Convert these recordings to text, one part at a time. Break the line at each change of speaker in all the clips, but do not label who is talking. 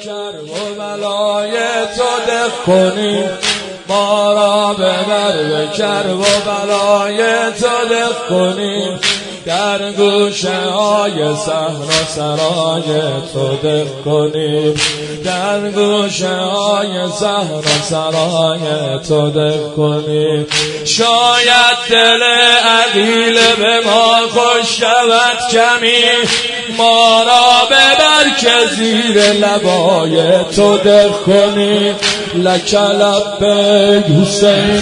کرب و بلای تو دق کنی، ما را ببر به کرب و بلای تو دق کنی، در گوشه های صحرا سرای تو دق کنیم، در گوشه های صحرا سرای تو دق کنیم. شاید دل عقیل به ما خوش شود کمی، ما را ببر که زیر لبای تو دق کنیم. لک لبیک حسین،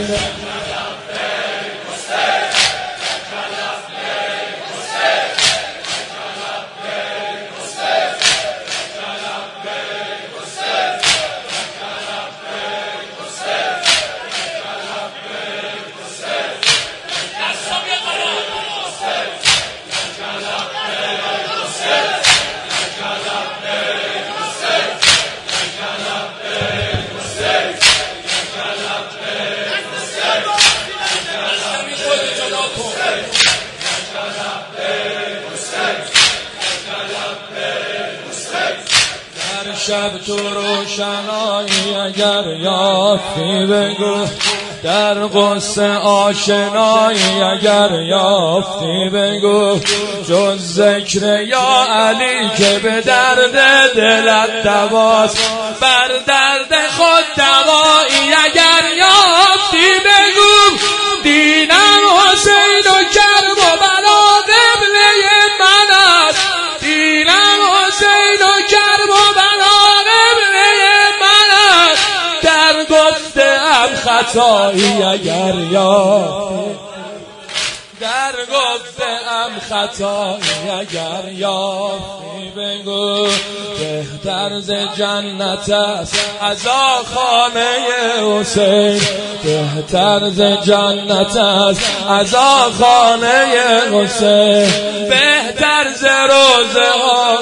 شب تو روشنایی اگر یافتی بگو، در غصه آشنایی اگر یافتی بگو، جز ذکر یا علی که به درد دلت دواست، بر درد خود دوایی اگر یافتی بگو. دینم حسین و کرب و بلا قبله من است، دینم حسین و کرب و بلا قبله من است، در گفته‌ام خطایی اگر یافتی، در گفته‌ام خطایی اگر یافتی بگو. بهتر ز جنت است عزاخانه حسین، بهتر ز جنت است عزاخانه حسین، بهتر ز روزه ها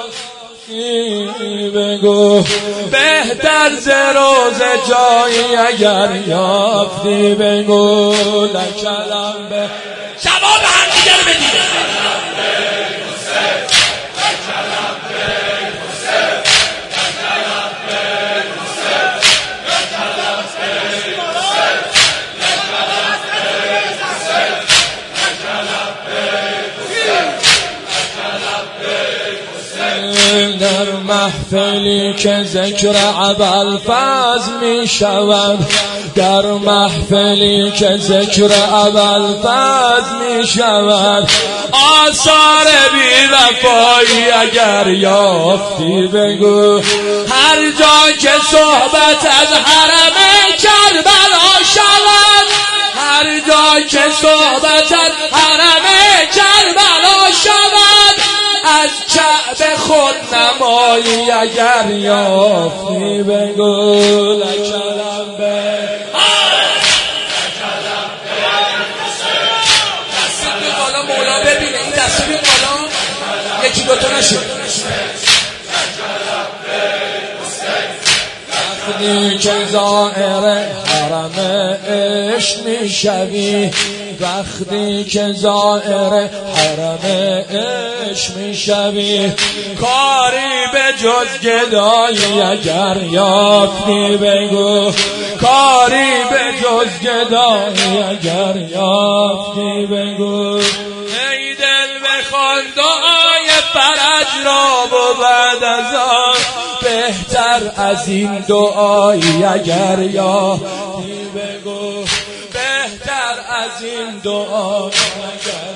بگو، بهتر ز روزه جایی اگر یافتی بگو. لکلم به
جواب هم دیگر بدید.
در محفلی که ذکر ابوالفضل می شود، در محفلی که ذکر ابوالفضل می شود، آثار بی وفایی اگر یافتی بگو. هر جا که صحبت از حرم کربلا شود، هر جا که صحبت از حرم کربلا شود، از کعبه خود نمایی اگر یافتی بگو. لکلم به
دست بی بالا مولا ببینه، این دست بی بالا یکی دوتا نشه.
وقتی که زائر حرم عشق می شوی، وقتی که زائر حرم عشق می شوی، کاری به جز گدایی اگر یافتی بگو، کاری به جز گدایی اگر یافتی بگو. ای دل بخوان دعای فرج را و بعد از آن، بهتر از این دعایی اگر یافتی بگو، بهتر از این دعایی اگر